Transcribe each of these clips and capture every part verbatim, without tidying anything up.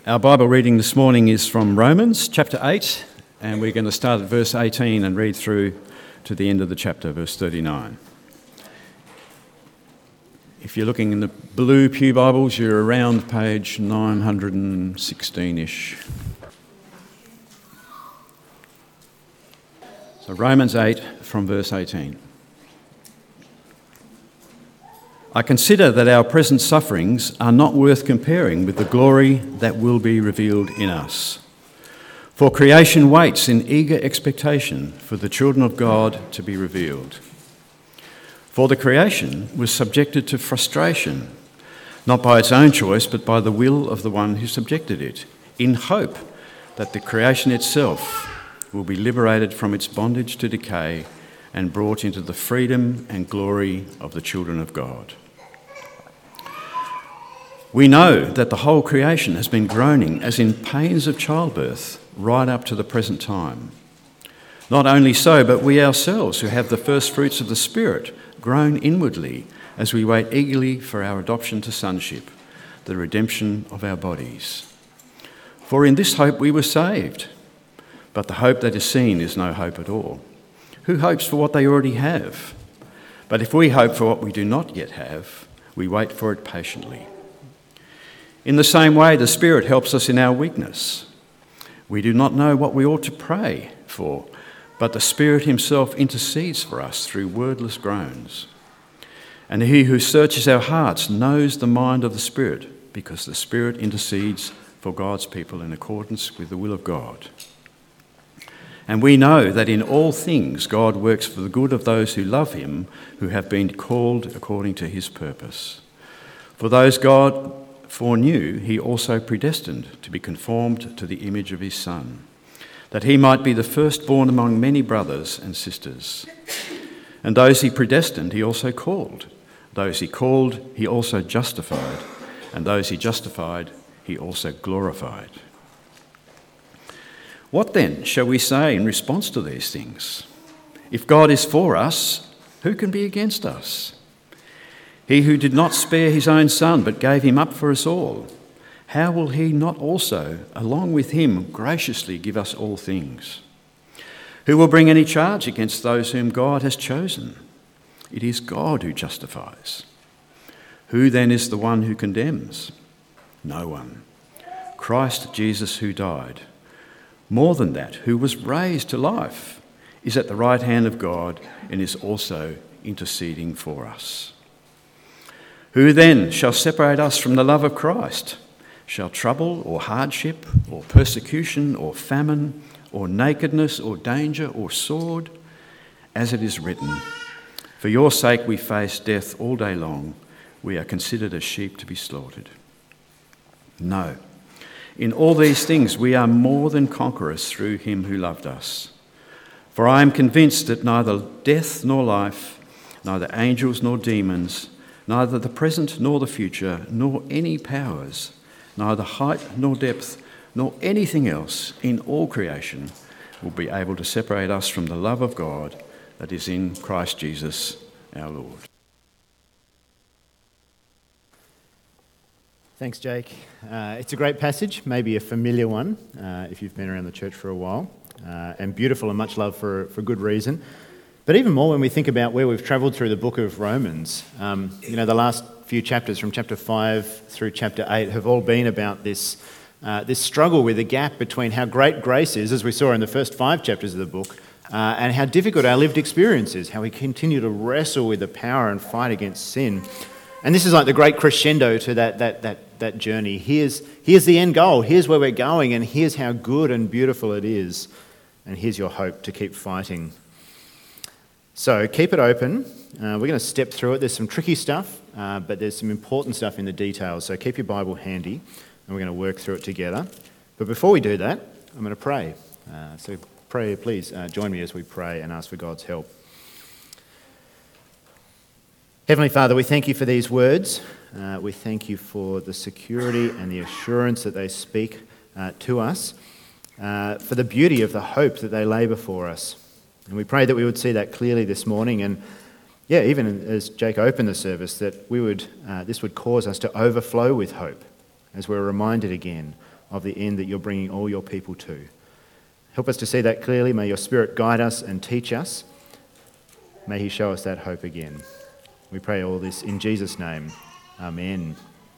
Our Bible reading this morning is from Romans chapter eight, and we're going to start at verse eighteen and read through to the end of the chapter, verse thirty-nine. If you're looking in the blue pew Bibles, you're around page nine hundred sixteen-ish. So Romans eight from verse eighteen. I consider that our present sufferings are not worth comparing with the glory that will be revealed in us. For creation waits in eager expectation for the children of God to be revealed. For the creation was subjected to frustration, not by its own choice, but by the will of the one who subjected it, in hope that the creation itself will be liberated from its bondage to decay and brought into the freedom and glory of the children of God. We know that the whole creation has been groaning as in pains of childbirth right up to the present time. Not only so, but we ourselves who have the first fruits of the Spirit groan inwardly as we wait eagerly for our adoption to sonship, the redemption of our bodies. For in this hope we were saved. But the hope that is seen is no hope at all. Who hopes for what they already have? But if we hope for what we do not yet have, we wait for it patiently. In the same way, the Spirit helps us in our weakness. We do not know what we ought to pray for, but the Spirit himself intercedes for us through wordless groans. And he who searches our hearts knows the mind of the Spirit, because the Spirit intercedes for God's people in accordance with the will of God. And we know that in all things God works for the good of those who love him, who have been called according to his purpose. For those God foreknew, he also predestined to be conformed to the image of his Son, that he might be the firstborn among many brothers and sisters. And those he predestined, he also called. Those he called, he also justified. And those he justified, he also glorified. What then shall we say in response to these things? If God is for us, who can be against us? He who did not spare his own Son, but gave him up for us all, how will he not also, along with him, graciously give us all things? Who will bring any charge against those whom God has chosen? It is God who justifies. Who then is the one who condemns? No one. Christ Jesus, who died, more than that, who was raised to life, is at the right hand of God and is also interceding for us. Who then shall separate us from the love of Christ? Shall trouble or hardship or persecution or famine or nakedness or danger or sword? As it is written, for your sake we face death all day long. We are considered as sheep to be slaughtered. No, in all these things we are more than conquerors through him who loved us. For I am convinced that neither death nor life, neither angels nor demons, neither the present nor the future, nor any powers, neither height nor depth, nor anything else in all creation will be able to separate us from the love of God that is in Christ Jesus our Lord. Thanks, Jake. Uh, it's a great passage, maybe a familiar one uh, if you've been around the church for a while, uh, and beautiful and much loved for, for good reason. But even more when we think about where we've travelled through the book of Romans. Um, you know, the last few chapters from chapter five through chapter eight have all been about this, uh, this struggle with the gap between how great grace is, as we saw in the first five chapters of the book, uh, and how difficult our lived experience is, how we continue to wrestle with the power and fight against sin. And this is like the great crescendo to that, that, that, that journey. Here's, here's the end goal, here's where we're going, and here's how good and beautiful it is. And here's your hope to keep fighting. So keep it open. Uh, we're going to step through it. There's some tricky stuff, uh, but there's some important stuff in the details. So keep your Bible handy, and we're going to work through it together. But before we do that, I'm going to pray. Uh, so pray, please uh, join me as we pray and ask for God's help. Heavenly Father, we thank you for these words. Uh, we thank you for the security and the assurance that they speak uh, to us, uh, for the beauty of the hope that they lay before us. And we pray that we would see that clearly this morning, and yeah, even as Jake opened the service, that we would uh, this would cause us to overflow with hope as we're reminded again of the end that you're bringing all your people to. Help us to see that clearly. May your Spirit guide us and teach us. May he show us that hope again. We pray all this in Jesus' name. Amen.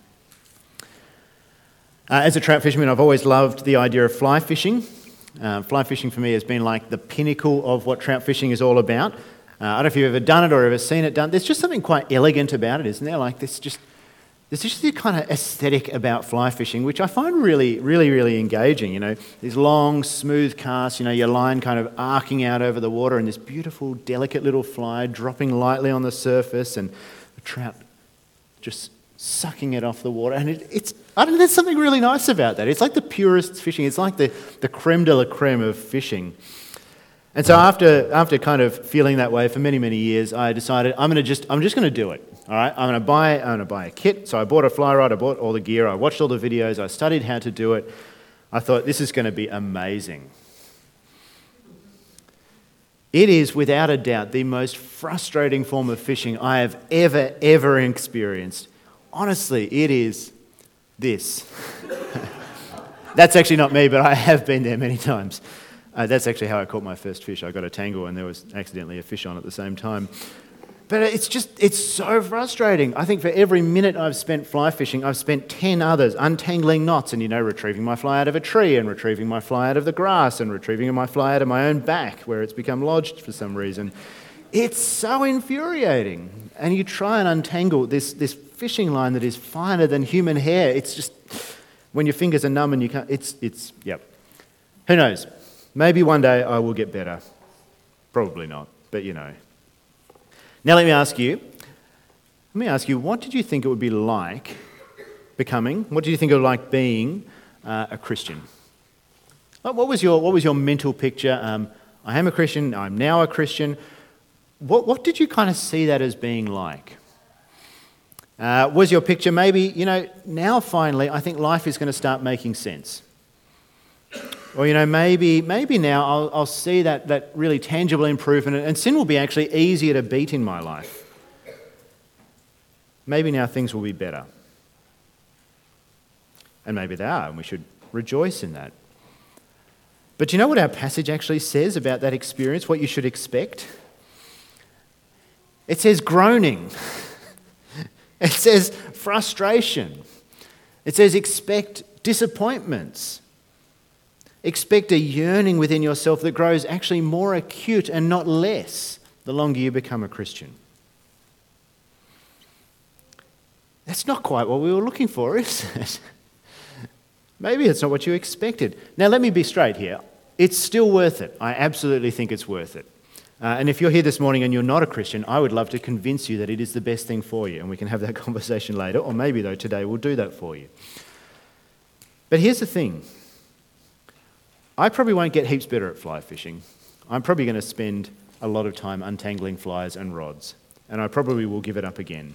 Uh, as a trout fisherman, I've always loved the idea of fly fishing. Uh, fly fishing for me has been like the pinnacle of what trout fishing is all about. Uh, I don't know if you've ever done it or ever seen it done. There's just something quite elegant about it, isn't there? Like this just... There's just this kind of aesthetic about fly fishing, which I find really, really, really engaging. You know, these long, smooth casts, you know, your line kind of arcing out over the water and this beautiful, delicate little fly dropping lightly on the surface and the trout just sucking it off the water. And it, it's, I don't know, there's something really nice about that. It's like the purest fishing. It's like the, the creme de la creme of fishing. And so after after kind of feeling that way for many, many years, I decided I'm going to just, I'm just going to do it. All right, I'm going to buy, I'm going to buy a kit. So I bought a fly rod, I bought all the gear, I watched all the videos, I studied how to do it. I thought this is going to be amazing. It is without a doubt the most frustrating form of fishing I have ever, ever experienced. Honestly, it is this. That's actually not me, but I have been there many times. Uh, that's actually how I caught my first fish. I got a tangle and there was accidentally a fish on at the same time. But it's just, it's so frustrating. I think for every minute I've spent fly fishing, I've spent ten others untangling knots and, you know, retrieving my fly out of a tree and retrieving my fly out of the grass and retrieving my fly out of my own back where it's become lodged for some reason. It's so infuriating. And you try and untangle this, this fishing line that is finer than human hair. It's just, when your fingers are numb and you can't, it's, it's, yep. Who knows? Maybe one day I will get better. Probably not, but you know. Now let me ask you, let me ask you, what did you think it would be like becoming, what did you think it would be like being uh, a Christian? What was your, what was your mental picture? Um, I am a Christian, I'm now a Christian. What, what did you kind of see that as being like? Uh, was your picture maybe, you know, now finally I think life is going to start making sense? Or, you know, maybe maybe now I'll, I'll see that, that really tangible improvement and sin will be actually easier to beat in my life. Maybe now things will be better. And maybe they are, and we should rejoice in that. But do you know what our passage actually says about that experience, what you should expect? It says groaning. It says frustration. It says expect disappointments. Expect a yearning within yourself that grows actually more acute and not less the longer you become a Christian. That's not quite what we were looking for, is it? Maybe it's not what you expected. Now, let me be straight here. It's still worth it. I absolutely think it's worth it. Uh, and if you're here this morning and you're not a Christian, I would love to convince you that it is the best thing for you. And we can have that conversation later. Or maybe, though, today we'll do that for you. But here's the thing. I probably won't get heaps better at fly fishing. I'm probably going to spend a lot of time untangling flies and rods, and I probably will give it up again.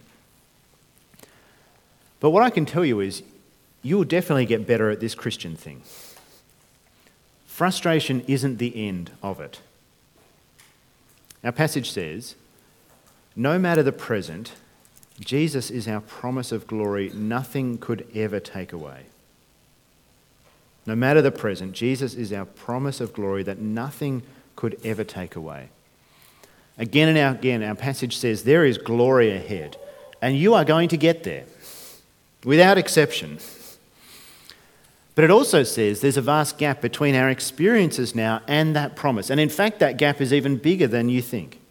But what I can tell you is you will definitely get better at this Christian thing. Frustration isn't the end of it. Our passage says, no matter the present, Jesus is our promise of glory nothing could ever take away. No matter the present, Jesus is our promise of glory that nothing could ever take away. Again and again, our passage says there is glory ahead, and you are going to get there, without exception. But it also says there's a vast gap between our experiences now and that promise. And in fact, that gap is even bigger than you think.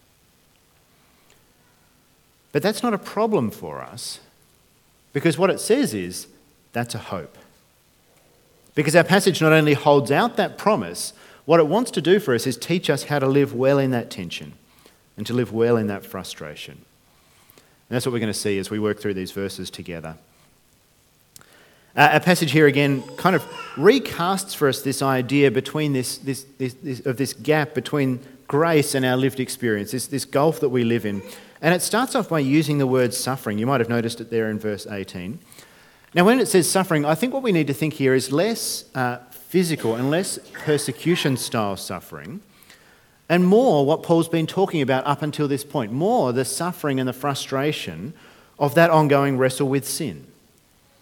But that's not a problem for us, because what it says is that's a hope. Because our passage not only holds out that promise, what it wants to do for us is teach us how to live well in that tension and to live well in that frustration. And that's what we're going to see as we work through these verses together. Uh, our passage here again kind of recasts for us this idea between this, this, this, this of this gap between grace and our lived experience, this, this gulf that we live in. And it starts off by using the word suffering. You might have noticed it there in verse eighteen. Now, when it says suffering, I think what we need to think here is less uh, physical and less persecution-style suffering, and more what Paul's been talking about up until this point, more the suffering and the frustration of that ongoing wrestle with sin.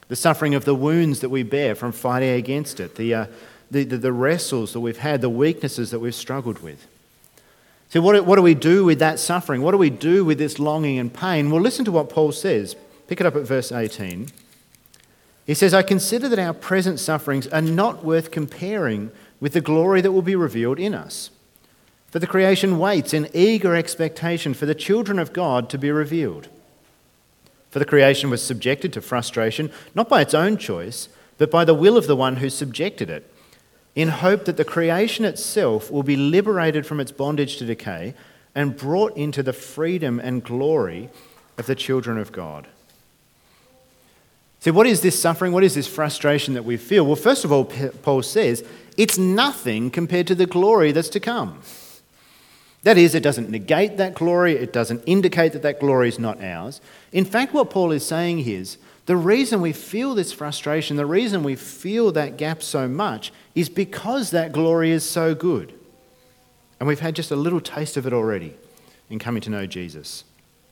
the suffering of the wounds that we bear from fighting against it, the, uh, the, the, the wrestles that we've had, the weaknesses that we've struggled with. So what, what do we do with that suffering? What do we do with this longing and pain? Well, listen to what Paul says. Pick it up at verse eighteen. He says, I consider that our present sufferings are not worth comparing with the glory that will be revealed in us. For the creation waits in eager expectation for the children of God to be revealed. For the creation was subjected to frustration, not by its own choice, but by the will of the one who subjected it, in hope that the creation itself will be liberated from its bondage to decay and brought into the freedom and glory of the children of God. So what is this suffering? What is this frustration that we feel? Well, first of all, Paul says, it's nothing compared to the glory that's to come. That is, it doesn't negate that glory. It doesn't indicate that that glory is not ours. In fact, what Paul is saying is, the reason we feel this frustration, the reason we feel that gap so much, is because that glory is so good. And we've had just a little taste of it already in coming to know Jesus.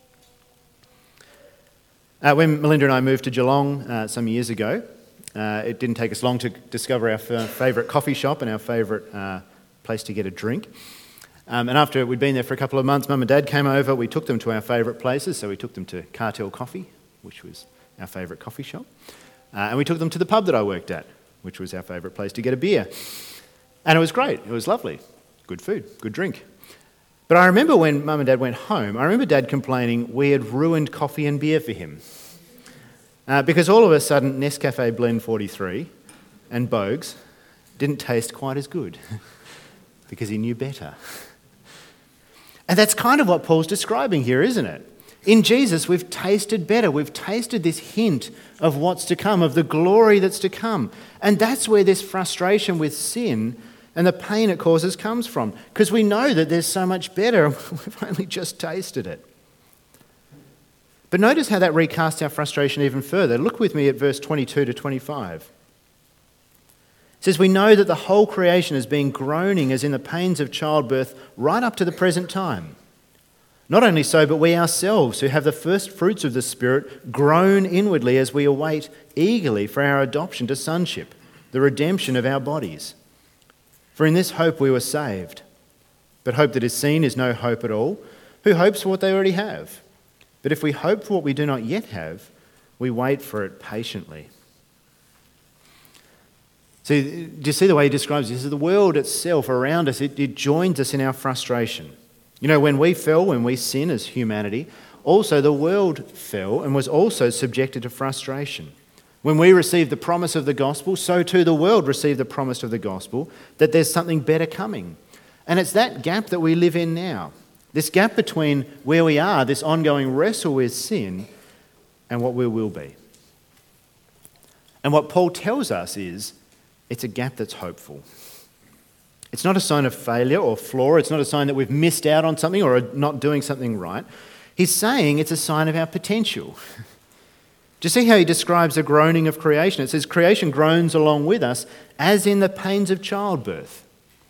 Uh, when Melinda and I moved to Geelong uh, some years ago, uh, it didn't take us long to discover our f- favourite coffee shop and our favourite uh, place to get a drink. Um, and after we'd been there for a couple of months, Mum and Dad came over. We took them to our favourite places. So we took them to Cartel Coffee, which was our favourite coffee shop. Uh, and we took them to the pub that I worked at, which was our favourite place to get a beer. And it was great. It was lovely. Good food, good drink. But I remember when Mum and Dad went home, I remember Dad complaining we had ruined coffee and beer for him. Uh, because all of a sudden, Nescafe Blend forty-three and Bogues didn't taste quite as good because he knew better. And that's kind of what Paul's describing here, isn't it? In Jesus, we've tasted better. We've tasted this hint of what's to come, of the glory that's to come. And that's where this frustration with sin and the pain it causes comes from, because we know that there's so much better and we've only just tasted it. But notice how that recasts our frustration even further. Look with me at verse twenty-two to twenty-five. It says, we know that the whole creation has been groaning as in the pains of childbirth right up to the present time. Not only so, but we ourselves who have the first fruits of the Spirit groan inwardly as we await eagerly for our adoption to sonship, the redemption of our bodies. For in this hope we were saved. But hope that is seen is no hope at all. Who hopes for what they already have? But if we hope for what we do not yet have, we wait for it patiently. So, do you see the way he describes this? The world itself around us, it, it joins us in our frustration. You know, when we fell, when we sin as humanity, also the world fell and was also subjected to frustration. When we received the promise of the gospel, so too the world received the promise of the gospel that there's something better coming. And it's that gap that we live in now. This gap between where we are, this ongoing wrestle with sin, and what we will be. And what Paul tells us is, it's a gap that's hopeful. It's not a sign of failure or flaw. It's not a sign that we've missed out on something or are not doing something right. He's saying it's a sign of our potential. Do you see how he describes the groaning of creation? It says creation groans along with us as in the pains of childbirth.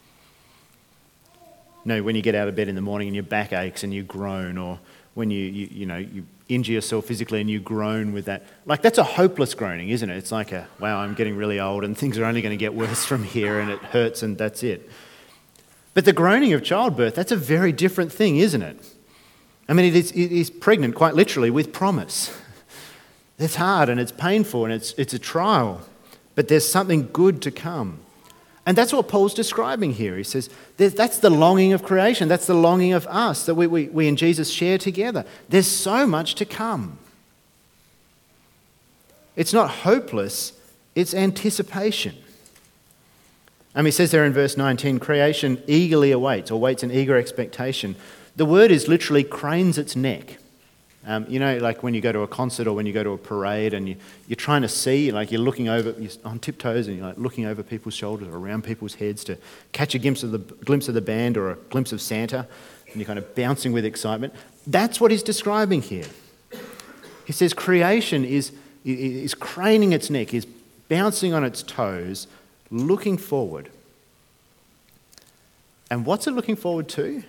No, when you get out of bed in the morning and your back aches and you groan, or when you, you, you know, you injure yourself physically and you groan with that. Like, that's a hopeless groaning, isn't it? It's like a, wow, I'm getting really old and things are only going to get worse from here and it hurts and that's it. But the groaning of childbirth, that's a very different thing, isn't it? I mean, it is, it is pregnant, quite literally, with promise. It's hard and it's painful and it's, it's a trial, but there's something good to come. And that's what Paul's describing here. He says, that's the longing of creation. That's the longing of us that we, we, we and Jesus share together. There's so much to come. It's not hopeless, it's anticipation. And he says there in verse nineteen, creation eagerly awaits, or waits in eager expectation. The word is literally cranes its neck. Um, you know, like when you go to a concert or when you go to a parade and you, you're trying to see, like you're looking over, you're on tiptoes and you're like looking over people's shoulders or around people's heads to catch a glimpse of the glimpse of the band or a glimpse of Santa, and you're kind of bouncing with excitement. That's what he's describing here. He says creation is, is craning its neck, is bouncing on its toes, looking forward. And what's it looking forward to?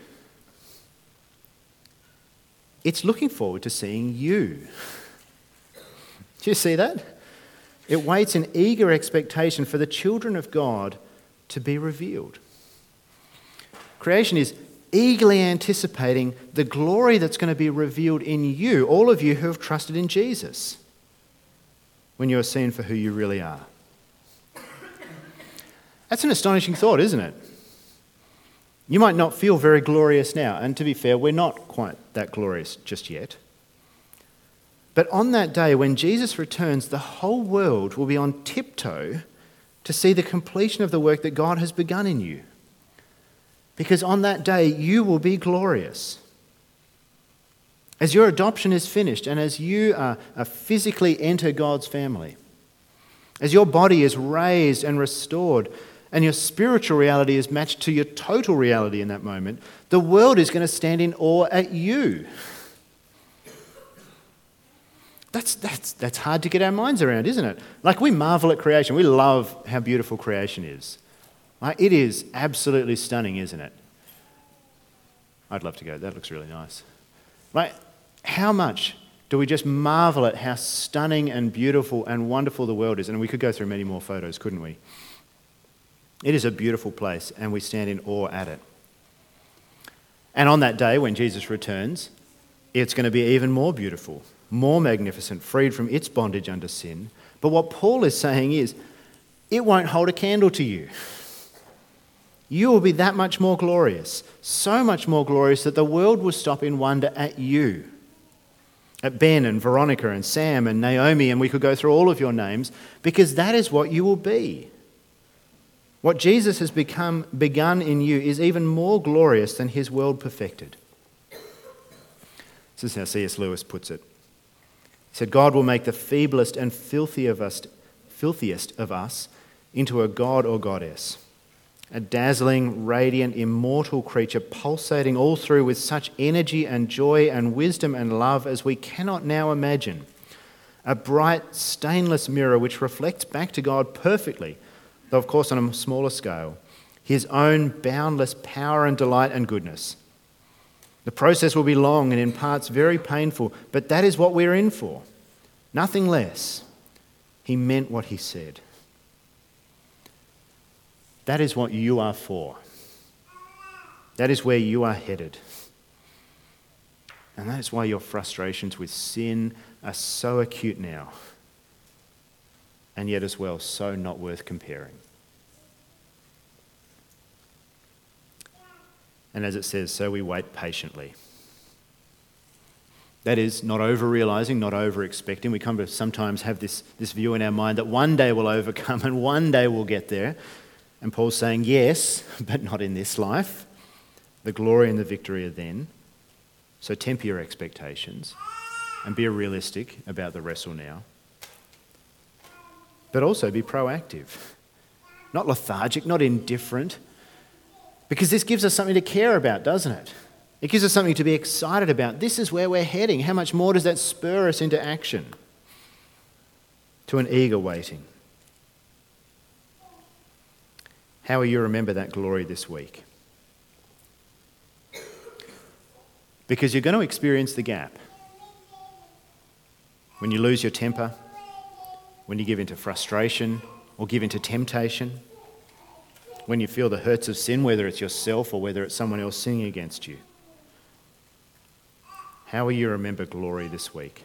It's looking forward to seeing you. Do you see that? It waits in eager expectation for the children of God to be revealed. Creation is eagerly anticipating the glory that's going to be revealed in you, all of you who have trusted in Jesus, when you are seen for who you really are. That's an astonishing thought, isn't it? You might not feel very glorious now, and to be fair, we're not quite that glorious just yet. But on that day when Jesus returns, the whole world will be on tiptoe to see the completion of the work that God has begun in you. Because on that day, you will be glorious. As your adoption is finished and as you are, are physically enter God's family, as your body is raised and restored and your spiritual reality is matched to your total reality in that moment, the world is going to stand in awe at you. That's, that's, that's hard to get our minds around, isn't it? Like, we marvel at creation. We love how beautiful creation is. Like, it is absolutely stunning, isn't it? I'd love to go. That looks really nice. Like, how much do we just marvel at how stunning and beautiful and wonderful the world is? And we could go through many more photos, couldn't we? It is a beautiful place, and we stand in awe at it. And on that day, when Jesus returns, it's going to be even more beautiful, more magnificent, freed from its bondage under sin. But what Paul is saying is, it won't hold a candle to you. You will be that much more glorious, so much more glorious that the world will stop in wonder at you. At Ben and Veronica and Sam and Naomi, and we could go through all of your names, because that is what you will be. What Jesus has become begun in you is even more glorious than his world perfected. This is how C S Lewis puts it. He said, God will make the feeblest and filthiest of us, filthiest of us into a god or goddess, a dazzling, radiant, immortal creature pulsating all through with such energy and joy and wisdom and love as we cannot now imagine. A bright, stainless mirror which reflects back to God perfectly, though of course on a smaller scale, his own boundless power and delight and goodness. The process will be long and in parts very painful, but that is what we're in for. Nothing less. He meant what he said. That is what you are for. That is where you are headed. And that is why your frustrations with sin are so acute now, and yet as well so not worth comparing. And as it says, so we wait patiently. That is, not over-realising, not over-expecting. We kind of sometimes have this, this view in our mind that one day we'll overcome and one day we'll get there. And Paul's saying, yes, but not in this life. The glory and the victory are then. So temper your expectations and be realistic about the wrestle now. But also be proactive. Not lethargic, not indifferent. Because this gives us something to care about, doesn't it? It gives us something to be excited about. This is where we're heading. How much more does that spur us into action? To an eager waiting. How will you remember that glory this week? Because you're going to experience the gap. When you lose your temper, when you give into frustration or give into temptation, when you feel the hurts of sin, whether it's yourself or whether it's someone else sinning against you. How will you remember glory this week?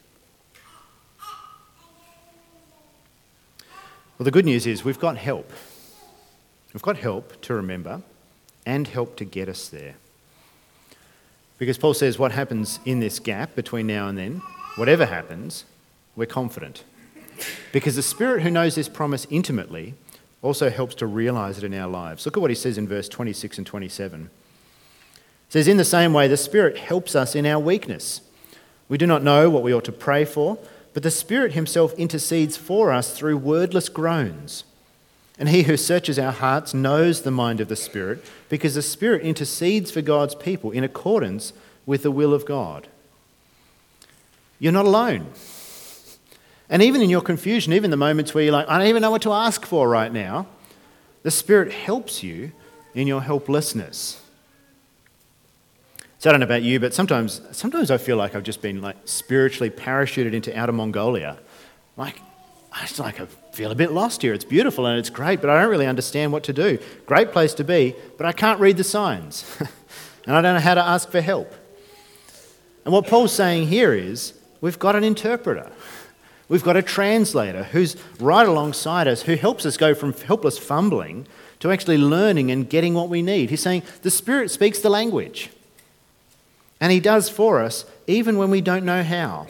Well, the good news is we've got help. We've got help to remember and help to get us there. Because Paul says what happens in this gap between now and then, whatever happens, we're confident. Because the Spirit who knows this promise intimately also helps to realise it in our lives. Look at what he says in verse twenty-six and twenty-seven. It says, in the same way, the Spirit helps us in our weakness. We do not know what we ought to pray for, but the Spirit himself intercedes for us through wordless groans. And he who searches our hearts knows the mind of the Spirit, because the Spirit intercedes for God's people in accordance with the will of God. You're not alone. And even in your confusion, even the moments where you're like, I don't even know what to ask for right now, the Spirit helps you in your helplessness. So I don't know about you, but sometimes sometimes I feel like I've just been like spiritually parachuted into outer Mongolia. Like, It's like I feel a bit lost here. It's beautiful and it's great, but I don't really understand what to do. Great place to be, but I can't read the signs. And I don't know how to ask for help. And what Paul's saying here is, we've got an interpreter. We've got a translator who's right alongside us, who helps us go from helpless fumbling to actually learning and getting what we need. He's saying the Spirit speaks the language. And he does for us, even when we don't know how.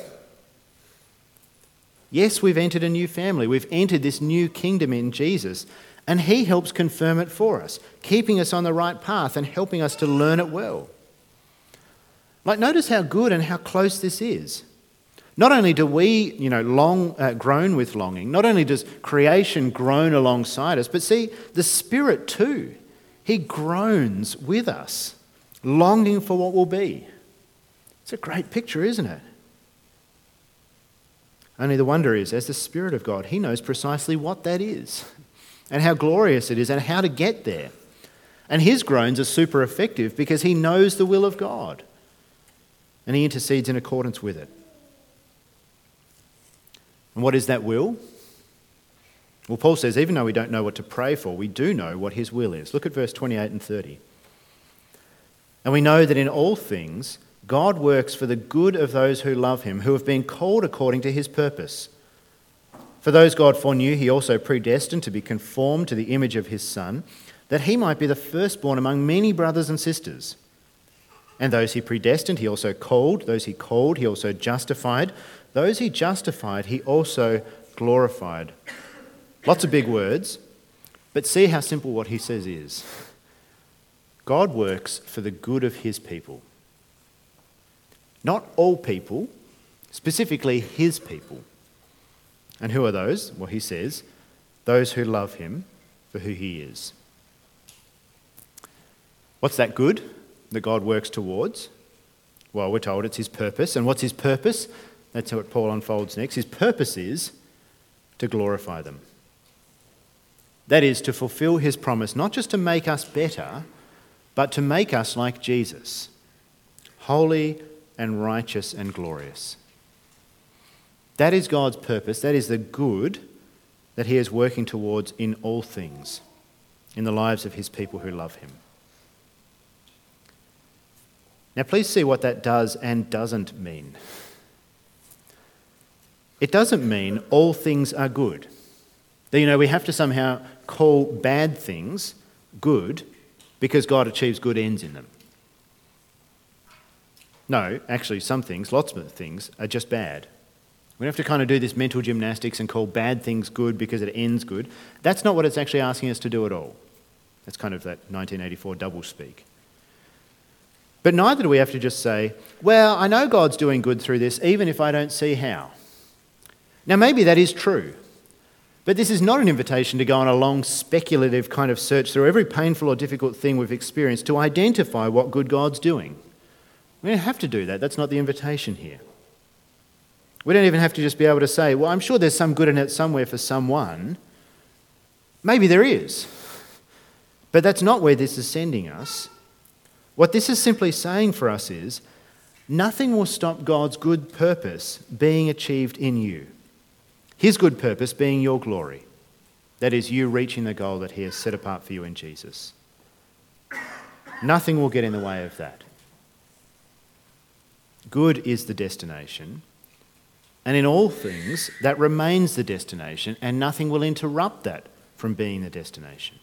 Yes, we've entered a new family. We've entered this new kingdom in Jesus. And he helps confirm it for us, keeping us on the right path and helping us to learn it well. Like, notice how good and how close this is. Not only do we, you know, long uh, groan with longing, not only does creation groan alongside us, but see, the Spirit too, he groans with us, longing for what will be. It's a great picture, isn't it? Only the wonder is, as the Spirit of God, he knows precisely what that is and how glorious it is and how to get there. And his groans are super effective because he knows the will of God and he intercedes in accordance with it. And what is that will? Well, Paul says, even though we don't know what to pray for, we do know what his will is. Look at verse twenty-eight and thirty. And we know that in all things, God works for the good of those who love him, who have been called according to his purpose. For those God foreknew, he also predestined to be conformed to the image of his Son, that he might be the firstborn among many brothers and sisters. And those he predestined, he also called. Those he called, he also justified. Those he justified, he also glorified. Lots of big words, but see how simple what he says is. God works for the good of his people. Not all people, specifically his people. And who are those? Well, he says, those who love him for who he is. What's that good that God works towards? Well, we're told it's his purpose. And what's his purpose? That's what Paul unfolds next. His purpose is to glorify them. That is, to fulfill his promise, not just to make us better, but to make us like Jesus, holy and righteous and glorious. That is God's purpose. That is the good that he is working towards in all things, in the lives of his people who love him. Now, please see what that does and doesn't mean. It doesn't mean all things are good. That, you know, we have to somehow call bad things good because God achieves good ends in them. No, actually, some things, lots of things, are just bad. We don't have to kind of do this mental gymnastics and call bad things good because it ends good. That's not what it's actually asking us to do at all. That's kind of that nineteen eighty-four double speak. But neither do we have to just say, well, I know God's doing good through this, even if I don't see how. Now, maybe that is true. But this is not an invitation to go on a long speculative kind of search through every painful or difficult thing we've experienced to identify what good God's doing. We don't have to do that. That's not the invitation here. We don't even have to just be able to say, well, I'm sure there's some good in it somewhere for someone. Maybe there is. But that's not where this is sending us. What this is simply saying for us is, nothing will stop God's good purpose being achieved in you. His good purpose being your glory. That is, you reaching the goal that he has set apart for you in Jesus. Nothing will get in the way of that. Good is the destination, and in all things, that remains the destination, and nothing will interrupt that from being the destination.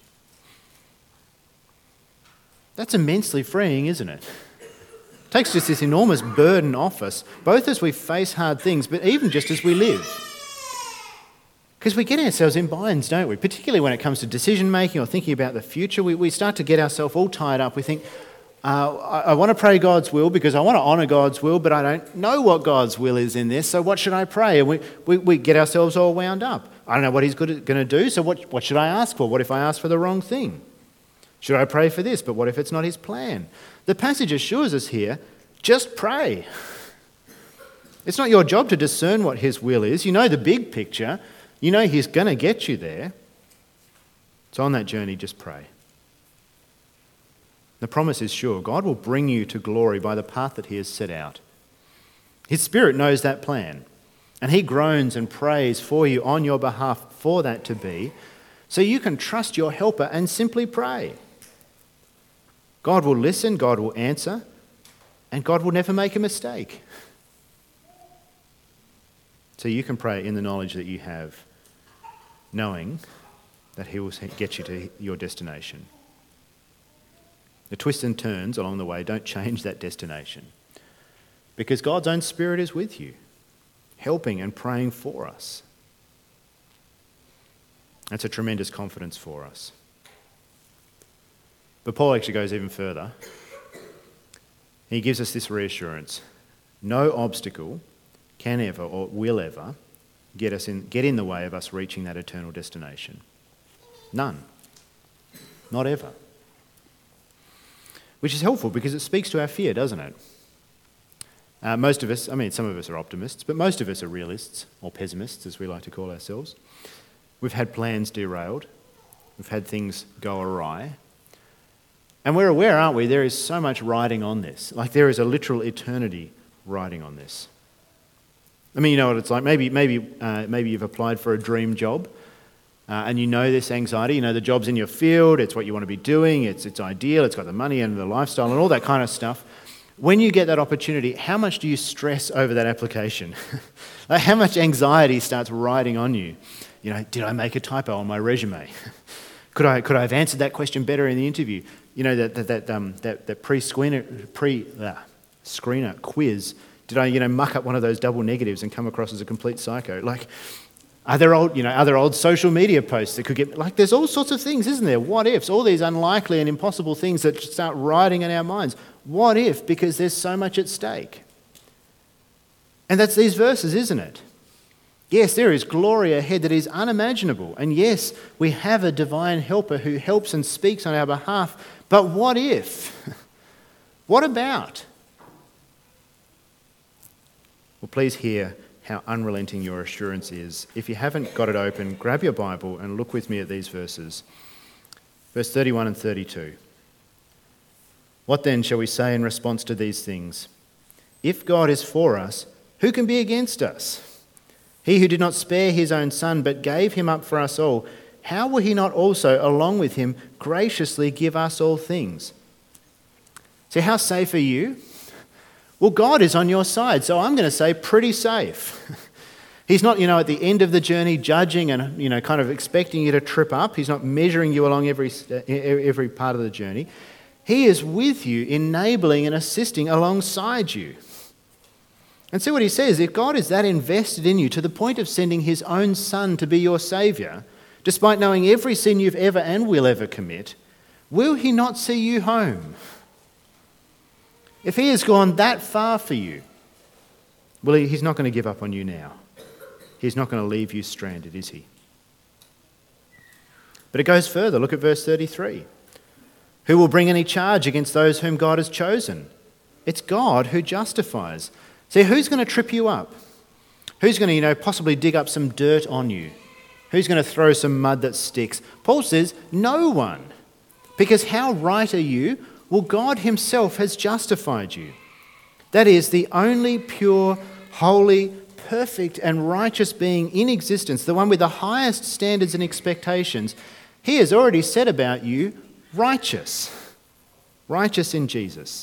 That's immensely freeing, isn't it? It takes just this enormous burden off us, both as we face hard things, but even just as we live. Because we get ourselves in binds, don't we? Particularly when it comes to decision making or thinking about the future, we, we start to get ourselves all tied up. We think, uh, I, I want to pray God's will because I want to honour God's will, but I don't know what God's will is in this, so what should I pray? And we, we, we get ourselves all wound up. I don't know what he's going to do, so what, what should I ask for? What if I ask for the wrong thing? Should I pray for this, but what if it's not his plan? The passage assures us here, just pray. It's not your job to discern what his will is. You know the big picture. You know he's going to get you there. So on that journey, just pray. The promise is sure. God will bring you to glory by the path that he has set out. His Spirit knows that plan. And he groans and prays for you on your behalf for that to be, so you can trust your helper and simply pray. God will listen, God will answer, and God will never make a mistake. So you can pray in the knowledge that you have, knowing that he will get you to your destination. The twists and turns along the way don't change that destination, because God's own Spirit is with you, helping and praying for us. That's a tremendous confidence for us. But Paul actually goes even further. He gives us this reassurance. No obstacle can ever or will ever get us in, get in the way of us reaching that eternal destination. None. Not ever. Which is helpful because it speaks to our fear, doesn't it? Uh, most of us, I mean, some of us are optimists, but most of us are realists, or pessimists, as we like to call ourselves. We've had plans derailed. We've had things go awry. And we're aware, aren't we, there is so much riding on this. Like there is a literal eternity riding on this. I mean, you know what it's like. Maybe, maybe, uh, maybe you've applied for a dream job, uh, and you know this anxiety. You know the job's in your field. It's what you want to be doing. It's it's ideal. It's got the money and the lifestyle and all that kind of stuff. When you get that opportunity, how much do you stress over that application? Like how much anxiety starts riding on you? You know, did I make a typo on my resume? could I could I have answered that question better in the interview? You know that that that um, that, that pre-screener pre uh, screener quiz. Did I, you know, muck up one of those double negatives and come across as a complete psycho? Like, are there old, you know, are there old social media posts that could get, like, there's all sorts of things, isn't there? What ifs, all these unlikely and impossible things that start riding in our minds. What if? Because there's so much at stake. And that's these verses, isn't it? Yes, there is glory ahead that is unimaginable. And yes, we have a divine helper who helps and speaks on our behalf. But what if? What about? Well, please hear how unrelenting your assurance is. If you haven't got it open, grab your Bible and look with me at these verses. Verse thirty-one and thirty-two. What then shall we say in response to these things? If God is for us, who can be against us? He who did not spare his own son, but gave him up for us all, how will he not also, along with him, graciously give us all things? So how safe are you? Well, God is on your side, so I'm going to say pretty safe. He's not, you know, at the end of the journey judging and, you know, kind of expecting you to trip up. He's not measuring you along every, every part of the journey. He is with you, enabling and assisting alongside you. And see what he says, if God is that invested in you to the point of sending his own son to be your saviour, despite knowing every sin you've ever and will ever commit, will he not see you home? If he has gone that far for you, well, he's not going to give up on you now. He's not going to leave you stranded, is he? But it goes further. Look at verse thirty-three. Who will bring any charge against those whom God has chosen? It's God who justifies. See, who's going to trip you up? Who's going to, you know, possibly dig up some dirt on you? Who's going to throw some mud that sticks? Paul says, no one. Because how right are you? Well, God himself has justified you. That is, the only pure, holy, perfect and righteous being in existence, the one with the highest standards and expectations. He has already said about you, righteous. Righteous in Jesus.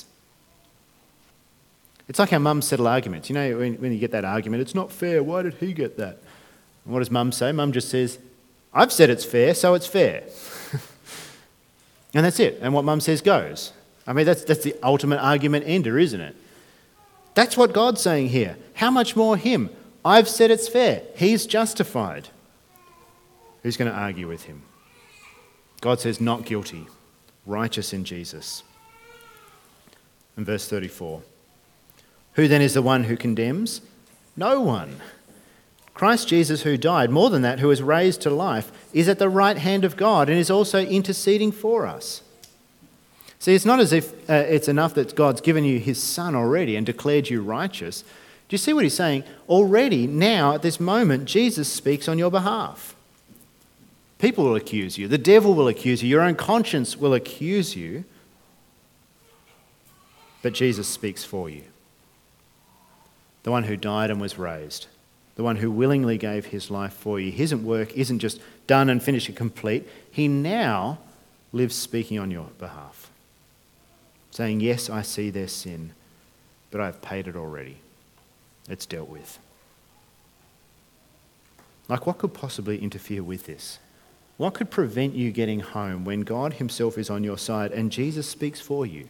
It's like our mums settle arguments. You know, when, when you get that argument, it's not fair. Why did he get that? And what does mum say? Mum just says, I've said it's fair, so it's fair. And that's it. And what mum says goes. I mean, that's that's the ultimate argument ender, isn't it? That's what God's saying here. How much more him? I've said it's fair. He's justified. Who's going to argue with him? God says not guilty, righteous in Jesus. And verse thirty-four. Who then is the one who condemns? No one. Christ Jesus, who died, more than that, who was raised to life, is at the right hand of God and is also interceding for us. See, it's not as if uh, it's enough that God's given you his son already and declared you righteous. Do you see what he's saying? Already, now, at this moment, Jesus speaks on your behalf. People will accuse you. The devil will accuse you. Your own conscience will accuse you. But Jesus speaks for you. The one who died and was raised. the one who willingly gave his life for you. His work isn't just done and finished and complete. He now lives speaking on your behalf, saying, yes, I see their sin, but I've paid it already. It's dealt with. Like, what could possibly interfere with this? What could prevent you getting home when God himself is on your side and Jesus speaks for you?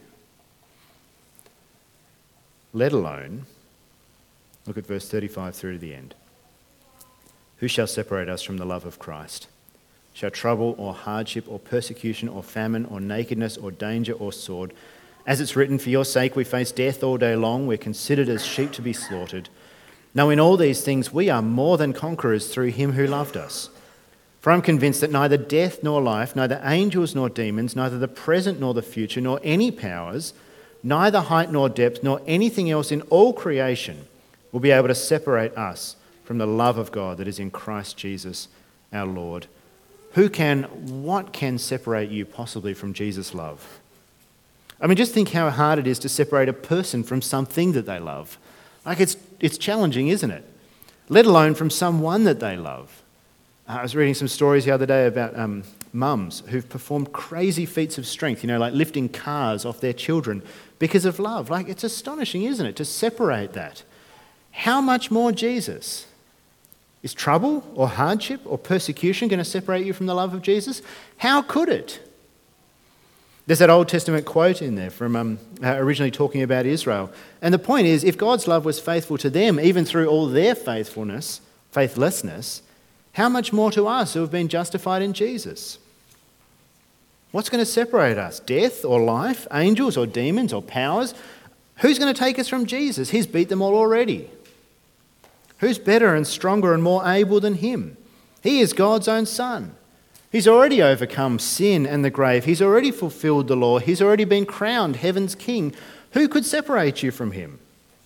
Let alone, look at verse thirty-five through to the end. Who shall separate us from the love of Christ? Shall trouble or hardship or persecution or famine or nakedness or danger or sword? As it's written, for your sake we face death all day long. We're considered as sheep to be slaughtered. Now in all these things we are more than conquerors through him who loved us. For I'm convinced that neither death nor life, neither angels nor demons, neither the present nor the future, nor any powers, neither height nor depth, nor anything else in all creation will be able to separate us from the love of God that is in Christ Jesus our Lord. Who can, what can separate you possibly from Jesus' love? I mean, just think how hard it is to separate a person from something that they love. Like, it's it's challenging, isn't it? Let alone from someone that they love. I was reading some stories the other day about um, mums who've performed crazy feats of strength, you know, like lifting cars off their children because of love. Like, it's astonishing, isn't it, to separate that. How much more Jesus? Is trouble or hardship or persecution going to separate you from the love of Jesus? How could it? There's that Old Testament quote in there from um, uh, originally talking about Israel. And the point is, if God's love was faithful to them, even through all their faithfulness, faithlessness, how much more to us who have been justified in Jesus? What's going to separate us? Death or life? Angels or demons or powers? Who's going to take us from Jesus? He's beat them all already. Who's better and stronger and more able than him? He is God's own Son. He's already overcome sin and the grave. He's already fulfilled the law. He's already been crowned heaven's king. Who could separate you from him?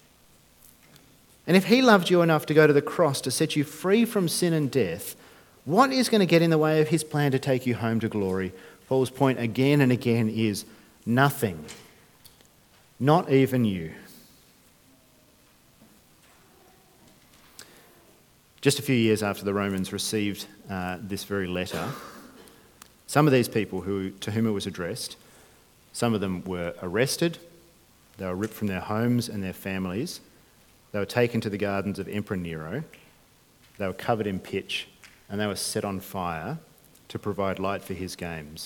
And if he loved you enough to go to the cross to set you free from sin and death, what is going to get in the way of his plan to take you home to glory? Paul's point again and again is nothing. Not even you. Just a few years after the Romans received uh, this very letter, some of these people who, to whom it was addressed, some of them were arrested, they were ripped from their homes and their families, they were taken to the gardens of Emperor Nero, they were covered in pitch, and they were set on fire to provide light for his games.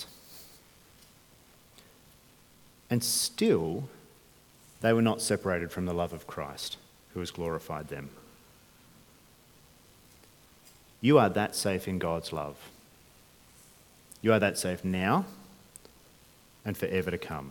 And still, they were not separated from the love of Christ, who has glorified them. You are that safe in God's love. You are that safe now and forever to come.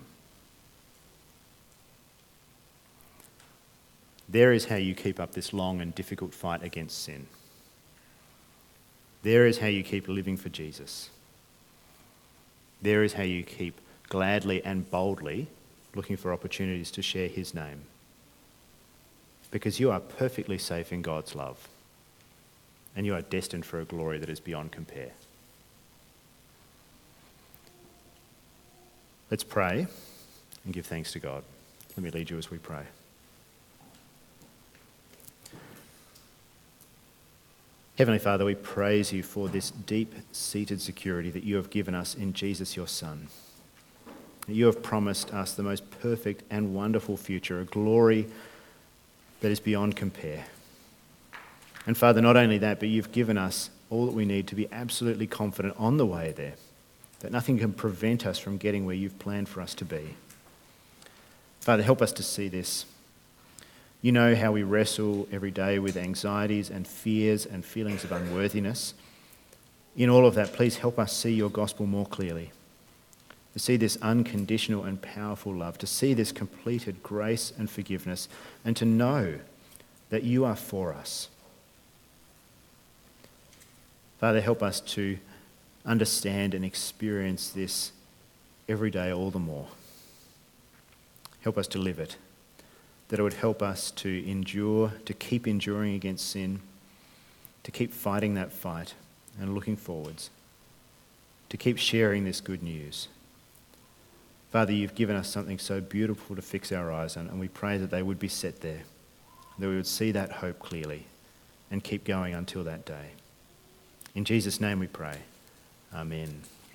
There is how you keep up this long and difficult fight against sin. There is how you keep living for Jesus. There is how you keep gladly and boldly looking for opportunities to share his name. Because you are perfectly safe in God's love. And you are destined for a glory that is beyond compare. Let's pray and give thanks to God. Let me lead you as we pray. Heavenly Father, we praise you for this deep-seated security that you have given us in Jesus, your Son. You have promised us the most perfect and wonderful future, a glory that is beyond compare. And Father, not only that, but you've given us all that we need to be absolutely confident on the way there, that nothing can prevent us from getting where you've planned for us to be. Father, help us to see this. You know how we wrestle every day with anxieties and fears and feelings of unworthiness. In all of that, please help us see your gospel more clearly, to see this unconditional and powerful love, to see this completed grace and forgiveness, and to know that you are for us. Father, help us to understand and experience this every day all the more. Help us to live it, that it would help us to endure, to keep enduring against sin, to keep fighting that fight and looking forwards, to keep sharing this good news. Father, you've given us something so beautiful to fix our eyes on, and we pray that they would be set there, that we would see that hope clearly, and keep going until that day. In Jesus' name we pray. Amen.